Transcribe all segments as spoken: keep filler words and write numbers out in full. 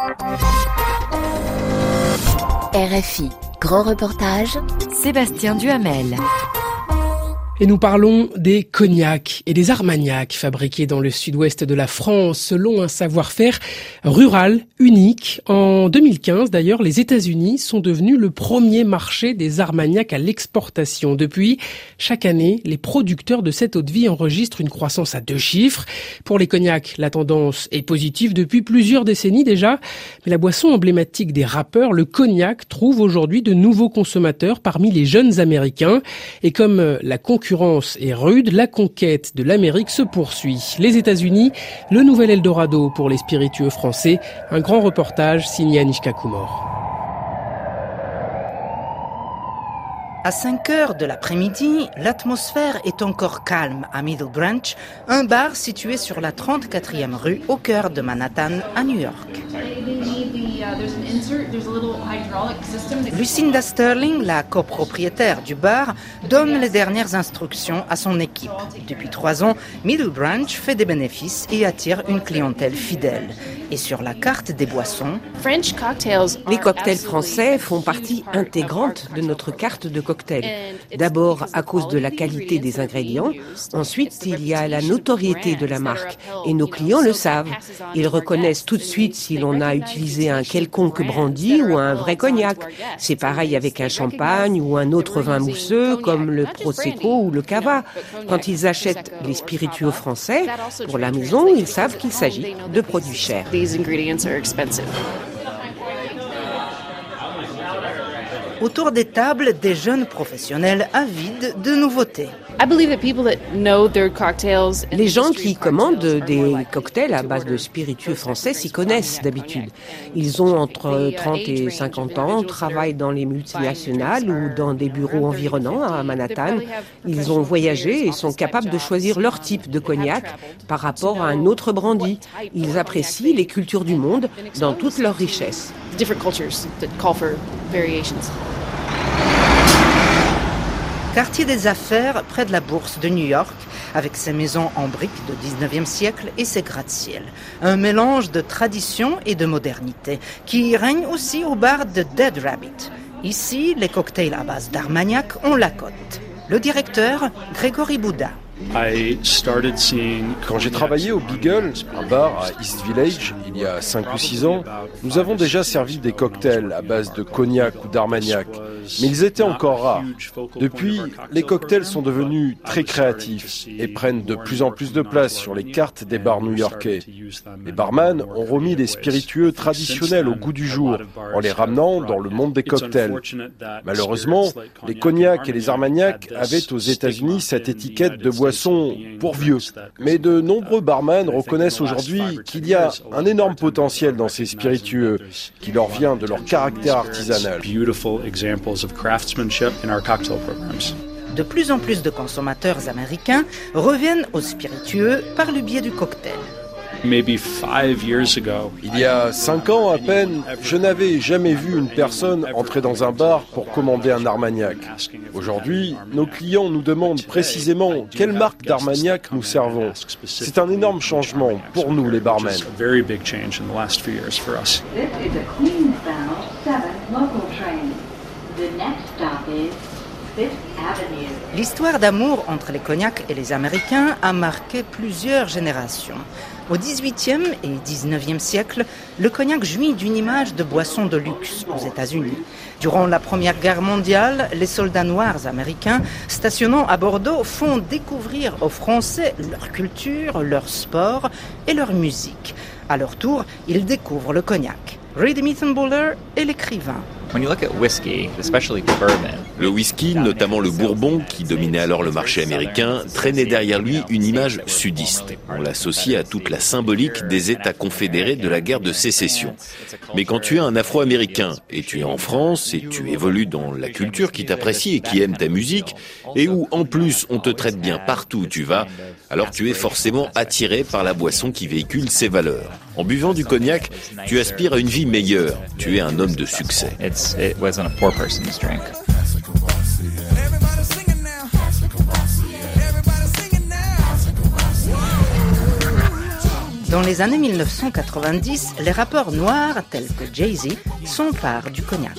R F I, grand reportage, Sébastien Duhamel. Et nous parlons des cognacs et des armagnacs fabriqués dans le sud-ouest de la France selon un savoir-faire rural unique. En deux mille quinze, d'ailleurs, les États-Unis sont devenus le premier marché des armagnacs à l'exportation. Depuis, chaque année, les producteurs de cette eau-de-vie enregistrent une croissance à deux chiffres. Pour les cognacs, la tendance est positive depuis plusieurs décennies déjà. Mais la boisson emblématique des rappeurs, le cognac, trouve aujourd'hui de nouveaux consommateurs parmi les jeunes Américains. Et comme la concurrence La concurrence est rude, la conquête de l'Amérique se poursuit. Les États-Unis, le nouvel Eldorado pour les spiritueux français. Un grand reportage signé Anishka Kumor. À cinq heures de l'après-midi, l'atmosphère est encore calme à Middle Branch, un bar situé sur la trente-quatrième rue au cœur de Manhattan, à New York. Lucinda Sterling, la copropriétaire du bar, donne les dernières instructions à son équipe. Depuis trois ans, Middle Branch fait des bénéfices et attire une clientèle fidèle. Et sur la carte des boissons, les cocktails français font partie intégrante de notre carte de cocktails. D'abord à cause de la qualité des ingrédients, ensuite il y a la notoriété de la marque et nos clients le savent. Ils reconnaissent tout de suite si l'on a utilisé un quelconque brandy ou un vrai cognac. C'est pareil avec un champagne ou un autre vin mousseux comme le Prosecco ou le Cava. Quand ils achètent les spiritueux français, pour la maison, ils savent qu'il s'agit de produits chers. Autour des tables, des jeunes professionnels avides de nouveautés. Les gens qui commandent des cocktails à base de spiritueux français s'y connaissent d'habitude. Ils ont entre trente et cinquante ans, travaillent dans les multinationales ou dans des bureaux environnants à Manhattan. Ils ont voyagé et sont capables de choisir leur type de cognac par rapport à un autre brandy. Ils apprécient les cultures du monde dans toute leur richesse. Quartier des affaires près de la bourse de New York, avec ses maisons en briques du dix-neuvième siècle et ses gratte-ciel. Un mélange de tradition et de modernité qui règne aussi au bar de Dead Rabbit. Ici, les cocktails à base d'armagnac ont la cote. Le directeur, Grégory Bouda. Quand j'ai travaillé au Beagle, un bar à East Village, il y a cinq ou six ans, nous avons déjà servi des cocktails à base de cognac ou d'armagnac, mais ils étaient encore rares. Depuis, les cocktails sont devenus très créatifs et prennent de plus en plus de place sur les cartes des bars new-yorkais. Les barman ont remis les spiritueux traditionnels au goût du jour en les ramenant dans le monde des cocktails. Malheureusement, les cognacs et les armagnacs avaient aux États-Unis cette étiquette de boisson pour vieux. Mais de nombreux barman reconnaissent aujourd'hui qu'il y a un énorme potentiel dans ces spiritueux qui leur vient de leur caractère artisanal. De plus en plus de consommateurs américains reviennent aux spiritueux par le biais du cocktail. Il y a cinq ans à peine, je n'avais jamais vu une personne entrer dans un bar pour commander un armagnac. Aujourd'hui, nos clients nous demandent précisément quelle marque d'armagnac nous servons. C'est un énorme changement pour nous les barmen. L'histoire d'amour entre les cognacs et les Américains a marqué plusieurs générations. Au dix-huitième et dix-neuvième siècle, le cognac jouit d'une image de boisson de luxe aux États-Unis. Durant la Première Guerre mondiale, les soldats noirs américains stationnant à Bordeaux font découvrir aux Français leur culture, leur sport et leur musique. À leur tour, ils découvrent le cognac. Reed Mithenbuller est l'écrivain. Le whisky, notamment le bourbon, qui dominait alors le marché américain, traînait derrière lui une image sudiste. On l'associe à toute la symbolique des États confédérés de la guerre de sécession. Mais quand tu es un Afro-Américain, et tu es en France, et tu évolues dans la culture qui t'apprécie et qui aime ta musique, et où en plus on te traite bien partout où tu vas, alors tu es forcément attiré par la boisson qui véhicule ses valeurs. En buvant du cognac, tu aspires à une vie meilleure. Tu es un homme de succès. It wasn't a poor person's drink. Dans Dans les années mille neuf cent quatre-vingt-dix, les rappeurs noirs tels que Jay-Z s'emparent du cognac.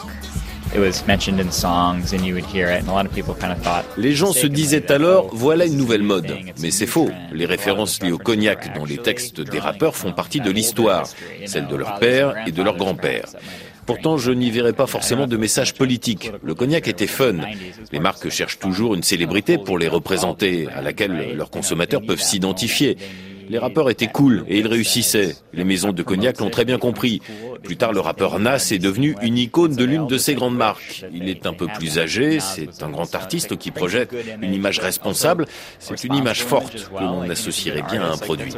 Les gens se disaient alors, voilà une nouvelle mode. Mais c'est faux. Les références liées au cognac dans les textes des rappeurs font partie de l'histoire, celle de leur père et de leur grand-père. Pourtant, je n'y verrais pas forcément de message politique. Le cognac était fun. Les marques cherchent toujours une célébrité pour les représenter, à laquelle leurs consommateurs peuvent s'identifier. Les rappeurs étaient cool et ils réussissaient. Les maisons de cognac l'ont très bien compris. Plus tard, le rappeur Nas est devenu une icône de l'une de ces grandes marques. Il est un peu plus âgé, c'est un grand artiste qui projette une image responsable. C'est une image forte que l'on associerait bien à un produit.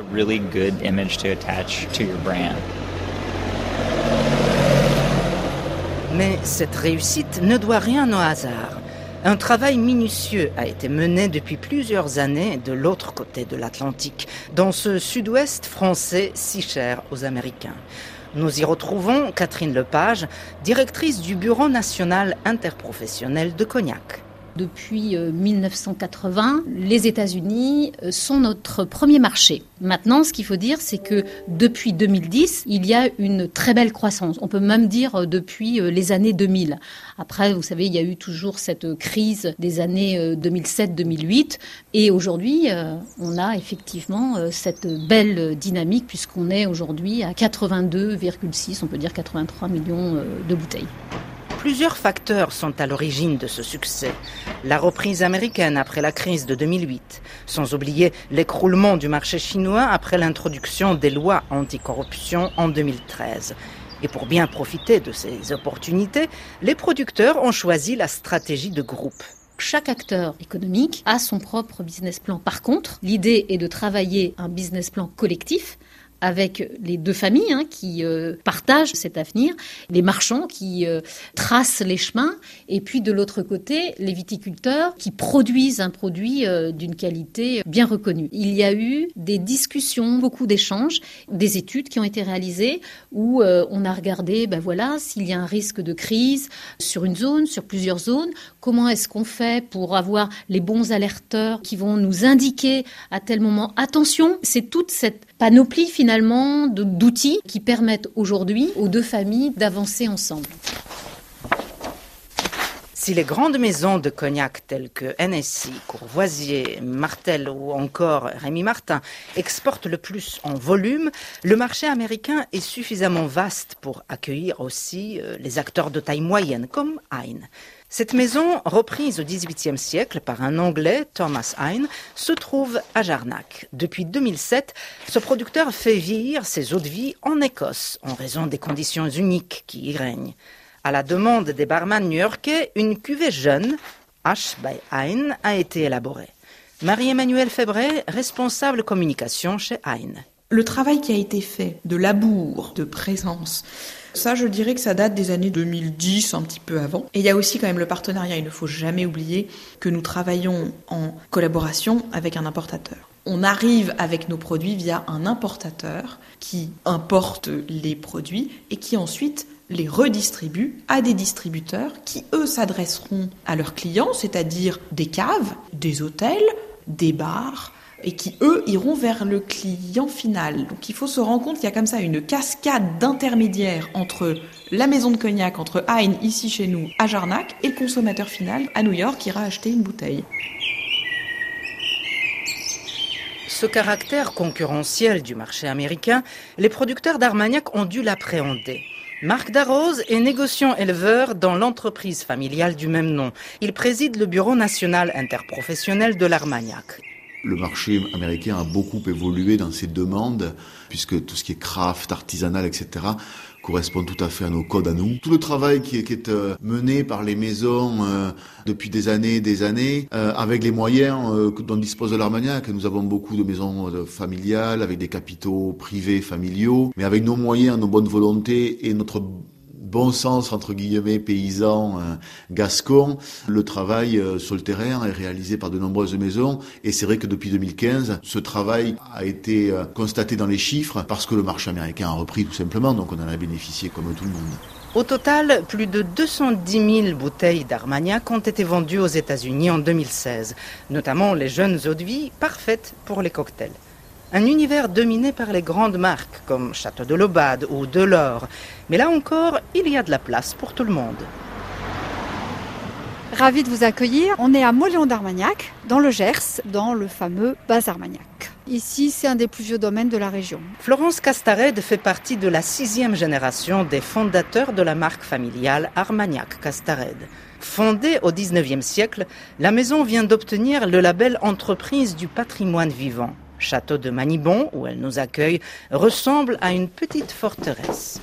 Mais cette réussite ne doit rien au hasard. Un travail minutieux a été mené depuis plusieurs années de l'autre côté de l'Atlantique, dans ce sud-ouest français si cher aux Américains. Nous y retrouvons Catherine Lepage, directrice du Bureau national interprofessionnel de cognac. Depuis mille neuf cent quatre-vingts, les États-Unis sont notre premier marché. Maintenant, ce qu'il faut dire, c'est que depuis deux mille dix, il y a une très belle croissance. On peut même dire depuis les années deux mille. Après, vous savez, il y a eu toujours cette crise des années deux mille sept deux mille huit. Et aujourd'hui, on a effectivement cette belle dynamique puisqu'on est aujourd'hui à quatre-vingt-deux virgule six, on peut dire quatre-vingt-trois millions de bouteilles. Plusieurs facteurs sont à l'origine de ce succès. La reprise américaine après la crise de deux mille huit, sans oublier l'écroulement du marché chinois après l'introduction des lois anticorruption en deux mille treize. Et pour bien profiter de ces opportunités, les producteurs ont choisi la stratégie de groupe. Chaque acteur économique a son propre business plan. Par contre, l'idée est de travailler un business plan collectif avec les deux familles hein, qui euh, partagent cet avenir, les marchands qui euh, tracent les chemins, et puis de l'autre côté, les viticulteurs qui produisent un produit euh, d'une qualité bien reconnue. Il y a eu des discussions, beaucoup d'échanges, des études qui ont été réalisées où euh, on a regardé, ben voilà, s'il y a un risque de crise sur une zone, sur plusieurs zones, comment est-ce qu'on fait pour avoir les bons alerteurs qui vont nous indiquer à tel moment, attention, c'est toute cette panoplie finalement d'outils qui permettent aujourd'hui aux deux familles d'avancer ensemble. Si les grandes maisons de cognac telles que Hennessy, Courvoisier, Martell ou encore Rémy Martin exportent le plus en volume, le marché américain est suffisamment vaste pour accueillir aussi les acteurs de taille moyenne comme Hine. Cette maison, reprise au dix-huitième siècle par un Anglais, Thomas Hine, se trouve à Jarnac. Depuis deux mille sept, ce producteur fait vieillir ses eaux-de-vie en Écosse, en raison des conditions uniques qui y règnent. À la demande des barman new-yorkais, une cuvée jeune, Ash by Hine, a été élaborée. Marie-Emmanuelle Febret, responsable communication chez Hine. Le travail qui a été fait de labour, de présence, ça, je dirais que ça date des années deux mille dix, un petit peu avant. Et il y a aussi quand même le partenariat. Il ne faut jamais oublier que nous travaillons en collaboration avec un importateur. On arrive avec nos produits via un importateur qui importe les produits et qui ensuite les redistribue à des distributeurs qui, eux, s'adresseront à leurs clients, c'est-à-dire des caves, des hôtels, des bars, et qui, eux, iront vers le client final. Donc il faut se rendre compte qu'il y a comme ça une cascade d'intermédiaires entre la maison de cognac, entre Hine, ici chez nous, à Jarnac, et le consommateur final, à New York, qui ira acheter une bouteille. Ce caractère concurrentiel du marché américain, les producteurs d'Armagnac ont dû l'appréhender. Marc Darroze est négociant éleveur dans l'entreprise familiale du même nom. Il préside le Bureau national interprofessionnel de l'Armagnac. Le marché américain a beaucoup évolué dans ses demandes, puisque tout ce qui est craft, artisanal, et cetera, correspond tout à fait à nos codes à nous. Tout le travail qui est, qui est euh, mené par les maisons euh, depuis des années et des années, euh, avec les moyens euh, dont dispose l'Armagnac. Nous avons beaucoup de maisons euh, familiales, avec des capitaux privés, familiaux, mais avec nos moyens, nos bonnes volontés et notre bon sens, entre guillemets, paysan, euh, gascon, le travail euh, sur le terrain est réalisé par de nombreuses maisons. Et c'est vrai que depuis deux mille quinze, ce travail a été euh, constaté dans les chiffres parce que le marché américain a repris tout simplement, donc on en a bénéficié comme tout le monde. Au total, plus de deux cent dix mille bouteilles d'Armagnac ont été vendues aux États-Unis en deux mille seize, notamment les jeunes eaux-de-vie parfaites pour les cocktails. Un univers dominé par les grandes marques comme Château de l'Aubade ou Delort. Mais là encore, il y a de la place pour tout le monde. Ravi de vous accueillir. On est à Mauléon d'Armagnac, dans le Gers, dans le fameux Bas Armagnac. Ici, c'est un des plus vieux domaines de la région. Florence Castarède fait partie de la sixième génération des fondateurs de la marque familiale Armagnac-Castarède. Fondée au dix-neuvième siècle, la maison vient d'obtenir le label Entreprise du patrimoine vivant. Château de Manibon, où elle nous accueille, ressemble à une petite forteresse.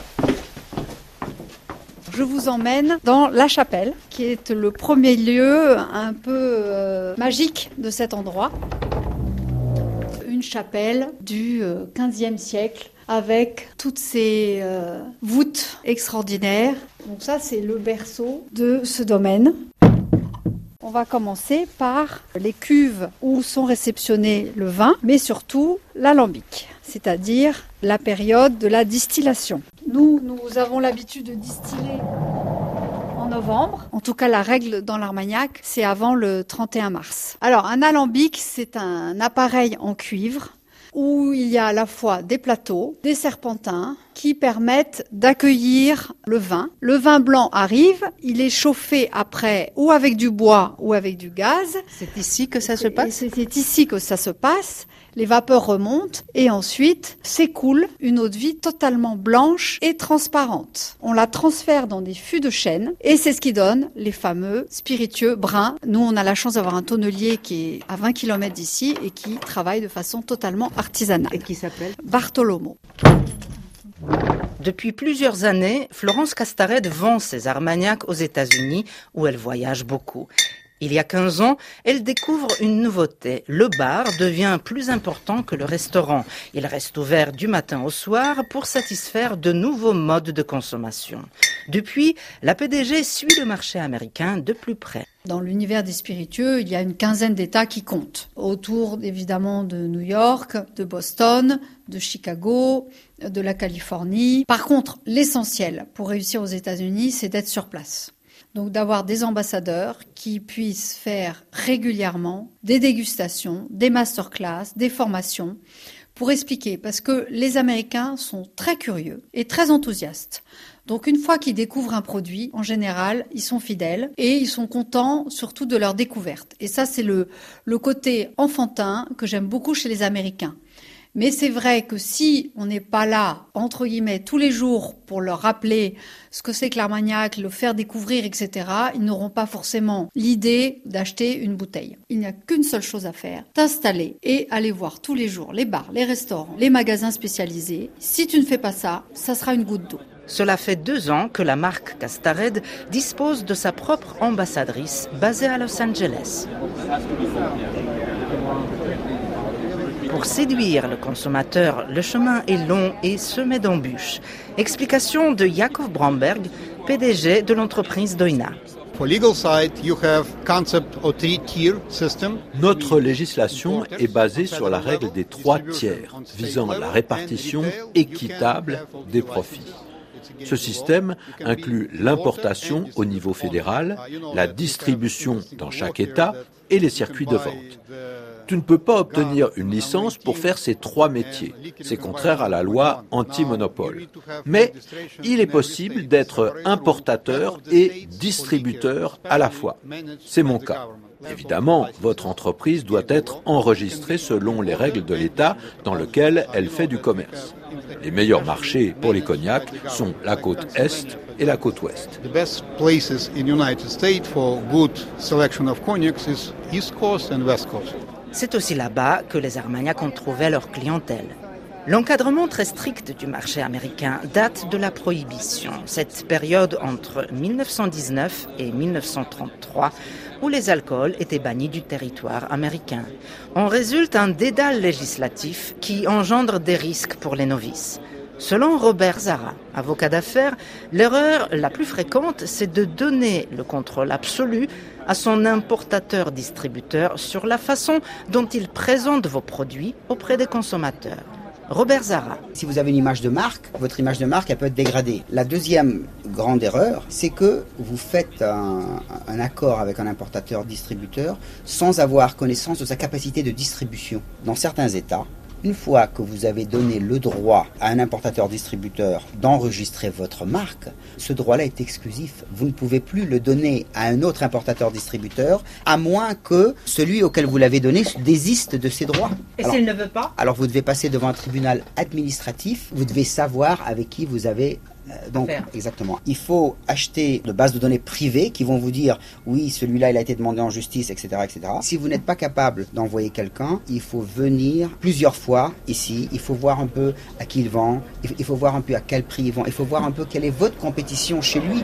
Je vous emmène dans la chapelle, qui est le premier lieu un peu euh, magique de cet endroit. Une chapelle du quinzième siècle avec toutes ces euh, voûtes extraordinaires. Donc ça, c'est le berceau de ce domaine. On va commencer par les cuves où sont réceptionnés le vin, mais surtout l'alambic, c'est-à-dire la période de la distillation. Nous, nous avons l'habitude de distiller en novembre. En tout cas, la règle dans l'Armagnac, c'est avant le trente et un mars. Alors, un alambic, c'est un appareil en cuivre où il y a à la fois des plateaux, des serpentins qui permettent d'accueillir le vin. Le vin blanc arrive, il est chauffé après ou avec du bois ou avec du gaz. C'est ici que ça se passe ? C'est, c'est ici que ça se passe. Les vapeurs remontent et ensuite s'écoule une eau de vie totalement blanche et transparente. On la transfère dans des fûts de chêne et c'est ce qui donne les fameux spiritueux bruns. Nous, on a la chance d'avoir un tonnelier qui est à vingt kilomètres d'ici et qui travaille de façon totalement artisanale. Et qui s'appelle Bartolomo. Depuis plusieurs années, Florence Castarède vend ses armagnacs aux États-Unis où elle voyage beaucoup. Il y a quinze ans, elle découvre une nouveauté. Le bar devient plus important que le restaurant. Il reste ouvert du matin au soir pour satisfaire de nouveaux modes de consommation. Depuis, la P D G suit le marché américain de plus près. Dans l'univers des spiritueux, il y a une quinzaine d'États qui comptent. Autour, évidemment, de New York, de Boston, de Chicago, de la Californie. Par contre, l'essentiel pour réussir aux États-Unis, c'est d'être sur place. Donc d'avoir des ambassadeurs qui puissent faire régulièrement des dégustations, des masterclass, des formations pour expliquer. Parce que les Américains sont très curieux et très enthousiastes. Donc une fois qu'ils découvrent un produit, en général, ils sont fidèles et ils sont contents surtout de leur découverte. Et ça, c'est le, le côté enfantin que j'aime beaucoup chez les Américains. Mais c'est vrai que si on n'est pas là, entre guillemets, tous les jours pour leur rappeler ce que c'est que l'Armagnac, le faire découvrir, et cetera, ils n'auront pas forcément l'idée d'acheter une bouteille. Il n'y a qu'une seule chose à faire, t'installer et aller voir tous les jours les bars, les restaurants, les magasins spécialisés. Si tu ne fais pas ça, ça sera une goutte d'eau. Cela fait deux ans que la marque Castarède dispose de sa propre ambassadrice basée à Los Angeles. Pour séduire le consommateur, le chemin est long et semé d'embûches. Explication de Jakob Bromberg, P D G de l'entreprise Doina. Notre législation est basée sur la règle des trois tiers, visant la répartition équitable des profits. Ce système inclut l'importation au niveau fédéral, la distribution dans chaque État et les circuits de vente. Tu ne peux pas obtenir une licence pour faire ces trois métiers. C'est contraire à la loi anti-monopole. Mais il est possible d'être importateur et distributeur à la fois. C'est mon cas. Évidemment, votre entreprise doit être enregistrée selon les règles de l'État dans lequel elle fait du commerce. Les meilleurs marchés pour les cognacs sont la côte Est et la côte Ouest. The best places in United States for good selection of cognacs is East Coast and West Coast. C'est aussi là-bas que les Armagnacs ont trouvé leur clientèle. L'encadrement très strict du marché américain date de la Prohibition, cette période entre mille neuf cent dix-neuf et mille neuf cent trente-trois, où les alcools étaient bannis du territoire américain. En résulte un dédale législatif qui engendre des risques pour les novices. Selon Robert Zara, avocat d'affaires, l'erreur la plus fréquente, c'est de donner le contrôle absolu à son importateur-distributeur sur la façon dont il présente vos produits auprès des consommateurs. Robert Zara. Si vous avez une image de marque, votre image de marque, elle peut être dégradée. La deuxième grande erreur, c'est que vous faites un, un accord avec un importateur-distributeur sans avoir connaissance de sa capacité de distribution. Dans certains États, Une fois que vous avez donné le droit à un importateur-distributeur d'enregistrer votre marque, ce droit-là est exclusif. Vous ne pouvez plus le donner à un autre importateur-distributeur, à moins que celui auquel vous l'avez donné désiste de ses droits. Et alors, s'il ne veut pas? Alors vous devez passer devant un tribunal administratif, vous devez savoir avec qui vous avez... Euh, donc, Faire. exactement. Il faut acheter de bases de données privées qui vont vous dire oui, celui-là, il a été demandé en justice, et cetera, et cetera. Si vous n'êtes pas capable d'envoyer quelqu'un, il faut venir plusieurs fois ici. Il faut voir un peu à qui il vend. Il faut voir un peu à quel prix il vend. Il faut voir un peu quelle est votre compétition chez lui.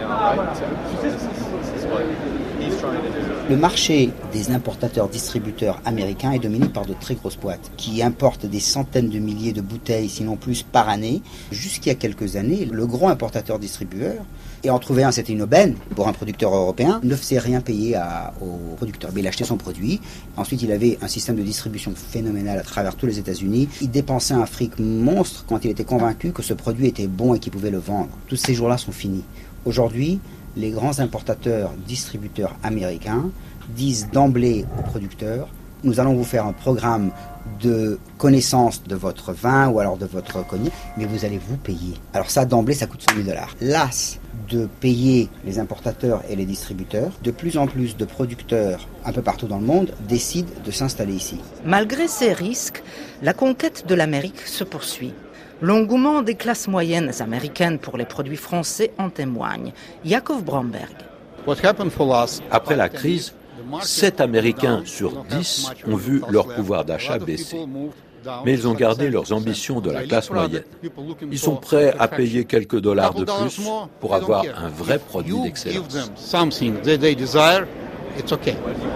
Le marché des importateurs-distributeurs américains est dominé par de très grosses boîtes qui importent des centaines de milliers de bouteilles, sinon plus, par année. Jusqu'il y a quelques années, le gros importateur-distributeur, et en trouver un, c'était une aubaine pour un producteur européen, ne faisait rien payer à, au producteur. Mais il achetait son produit. Ensuite, il avait un système de distribution phénoménal à travers tous les États-Unis. Il dépensait un fric monstre quand il était convaincu que ce produit était bon et qu'il pouvait le vendre. Tous ces jours-là sont finis. Aujourd'hui, les grands importateurs, distributeurs américains disent d'emblée aux producteurs « Nous allons vous faire un programme de connaissance de votre vin ou alors de votre cognac, mais vous allez vous payer. » Alors ça, d'emblée, ça coûte cent mille dollars. Las de payer les importateurs et les distributeurs, de plus en plus de producteurs un peu partout dans le monde décident de s'installer ici. Malgré ces risques, la conquête de l'Amérique se poursuit. L'engouement des classes moyennes américaines pour les produits français en témoigne. Yakov Bromberg. Après la crise, sept Américains sur dix ont vu leur pouvoir d'achat baisser. Mais ils ont gardé leurs ambitions de la classe moyenne. Ils sont prêts à payer quelques dollars de plus pour avoir un vrai produit d'excellence. It's okay.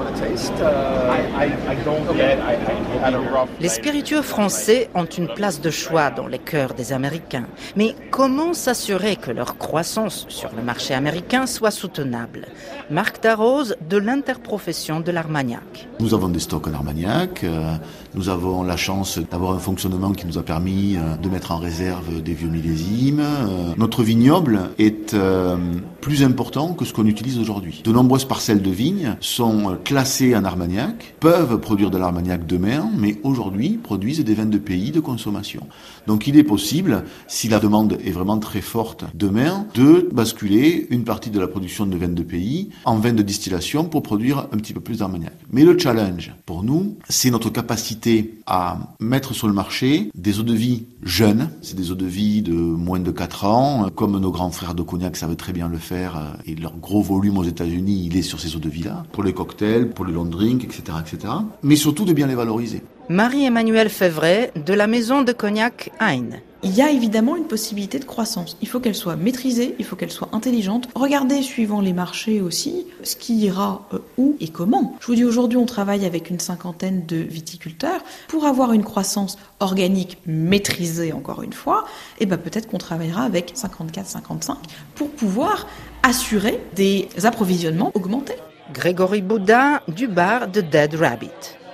Les spiritueux français ont une place de choix dans les cœurs des Américains. Mais comment s'assurer que leur croissance sur le marché américain soit soutenable? Marc Darroze de l'interprofession de l'Armagnac. Nous avons des stocks en Armagnac. Nous avons la chance d'avoir un fonctionnement qui nous a permis de mettre en réserve des vieux millésimes. Notre vignoble est plus important que ce qu'on utilise aujourd'hui. De nombreuses parcelles de vignes sont classées en Armagnac, peuvent produire de l'Armagnac demain, mais aujourd'hui produisent des vins de pays de consommation. Donc il est possible, si la demande est vraiment très forte demain, de basculer une partie de la production de vins de pays en vins de distillation pour produire un petit peu plus d'Armagnac. Mais le challenge pour nous, c'est notre capacité à mettre sur le marché des eaux-de-vie jeunes. C'est des eaux-de-vie de moins de quatre ans, comme nos grands frères de Cognac savent très bien le faire, et leur gros volume aux États-Unis, il est sur ces eaux-de-vie-là, pour les cocktails, pour les long drinks, et cetera, et cetera. Mais surtout de bien les valoriser. Marie-Emmanuelle Févret de la maison de cognac Hein. Il y a évidemment une possibilité de croissance. Il faut qu'elle soit maîtrisée, il faut qu'elle soit intelligente. Regardez, suivant les marchés aussi, ce qui ira euh, où et comment. Je vous dis, aujourd'hui, on travaille avec une cinquantaine de viticulteurs. Pour avoir une croissance organique maîtrisée, encore une fois, eh ben peut-être qu'on travaillera avec cinquante-quatre cinquante-cinq pour pouvoir assurer des approvisionnements augmentés. Grégory Boudin du bar de Dead Rabbit.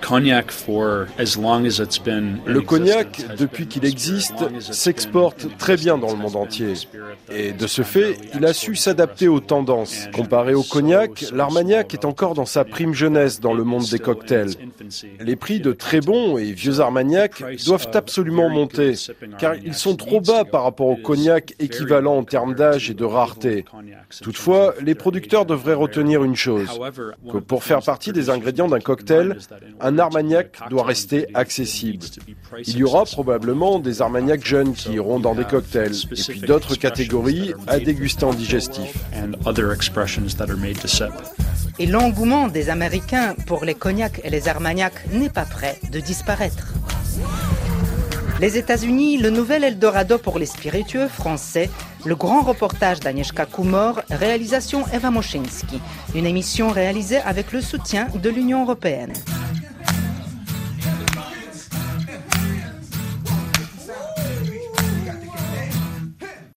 Le cognac, depuis qu'il existe, s'exporte très bien dans le monde entier. Et de ce fait, il a su s'adapter aux tendances. Comparé au cognac, l'Armagnac est encore dans sa prime jeunesse dans le monde des cocktails. Les prix de très bons et vieux Armagnac doivent absolument monter, car ils sont trop bas par rapport au cognac équivalent en termes d'âge et de rareté. Toutefois, les producteurs devraient retenir une chose, que pour faire partie des ingrédients d'un cocktail, un Armagnac doit rester accessible. Il y aura probablement des Armagnacs jeunes qui iront dans des cocktails, et puis d'autres catégories à déguster en digestif. Et l'engouement des Américains pour les cognacs et les Armagnacs n'est pas prêt de disparaître. Les États-Unis, le nouvel Eldorado pour les spiritueux français, le grand reportage d'Agnieszka Kumor, réalisation Eva Moszyński, une émission réalisée avec le soutien de l'Union européenne.